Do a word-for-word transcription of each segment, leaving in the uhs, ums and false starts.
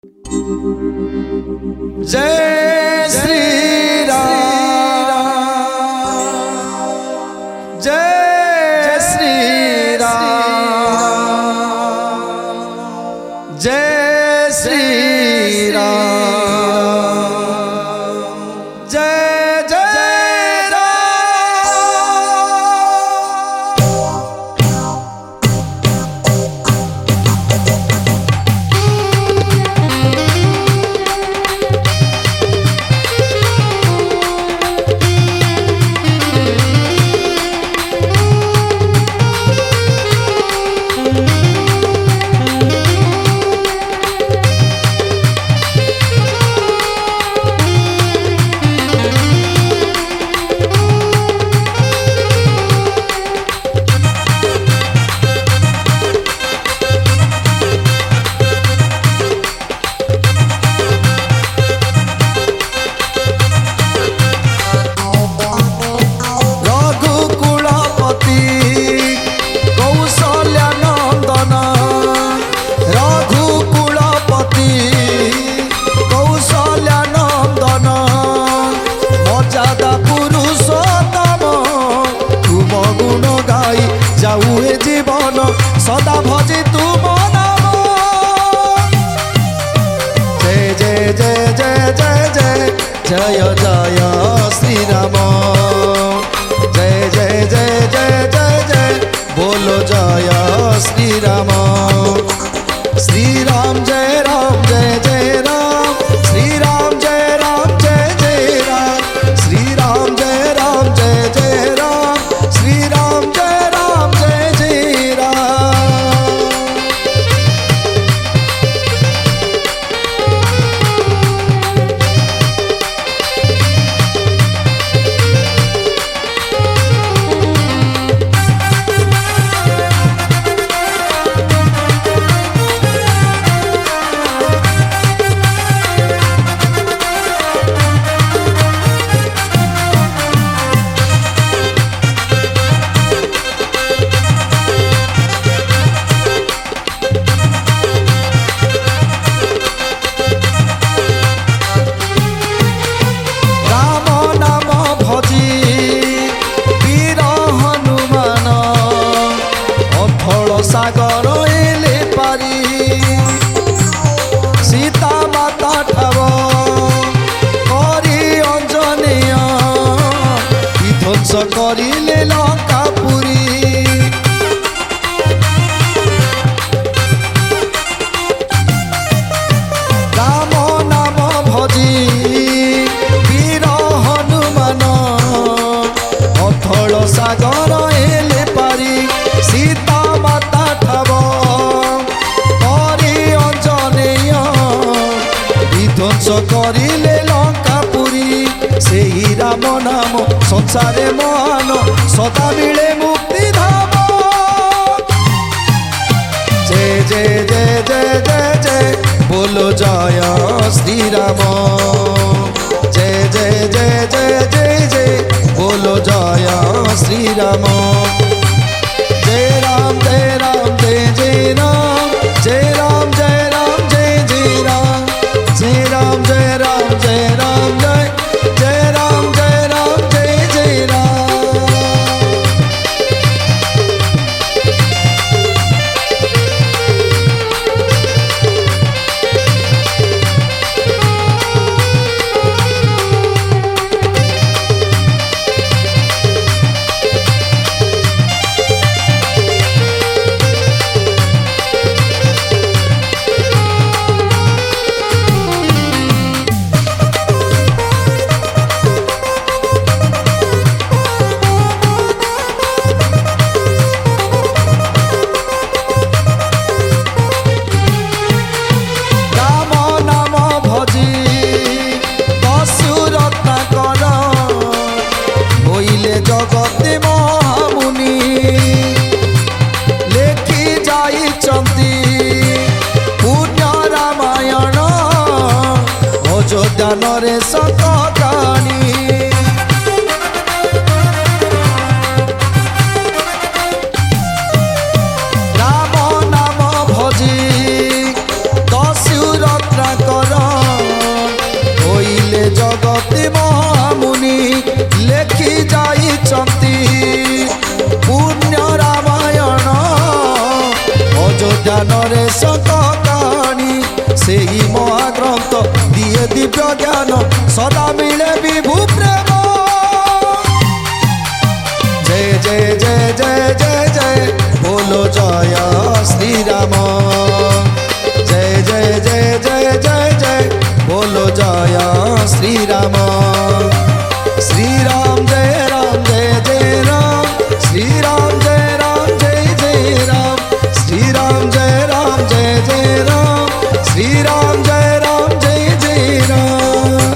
जय श्री राम, जय श्री राम, जय श्री राम, जय जय जीवन सदा भजे तुम नाम। जय जय जय जय जय जय जय जय श्री राम, जय जय जय जय जय जय बोलो जय श्री राम। श्री राम जय राम जय जय राम, श्री राम जय राम जय जय राम, श्री राम जय राम जय जय राम, श्री राम जय राम जय जय सागर एले पारी सीता माता ठाव करी अंजनेय विध्वंस करिले लंकापुरी। राम नाम भजी वीर हनुमान अथल सागर एले पारी सीता माता ठाव करी अंजनेय विध्वंस करिले लंकापुरी। सेही राम नाम संसारे महान सदा मिले मुक्ति धाम। जय जय जय जय जय जय बोलो जय श्री राम, जय जय जय जय जय जय बोलो जय श्री राम। जय राम जय राम जय जय राम, जय राम जय राम जय जय राम, जय राम जय राम जय राम जय जय राम जय राम जय जय राम। जगते महामुनि लेखि जाइछन्ति पुण्य रामायण अयोध्या नरेश कहानी। राम नाम भजी दस्यु रत्न जगति महामुनि लेखि जाइछन्ति पुण्य रामायण अयोध्या नरेश कहानी से ही महाग्रंथ दिए दिव्य ज्ञान सदा मिले विभु प्रेम। जय जय जय जय जय जय बोलो जय श्री राम। जय जय जय जय जय जय बोलो जय श्री राम। श्री राम जय राम जय जय राम। श्री राम जय राम जय जय राम। श्री राम जय राम जय जय राम। श्री राम जय राम जय जय राम।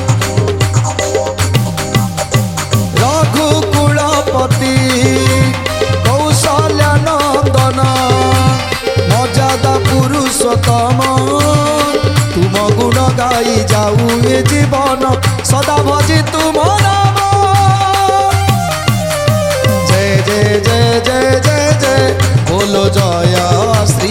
रघुकुलपति कौशल्या नंदन मर्यादा पुरुषोत्तम तुम गुण गाई जाऊ ए जीवन सदा भजी तुम नाम। जय जय जय जय जय जय बोलो जय श्री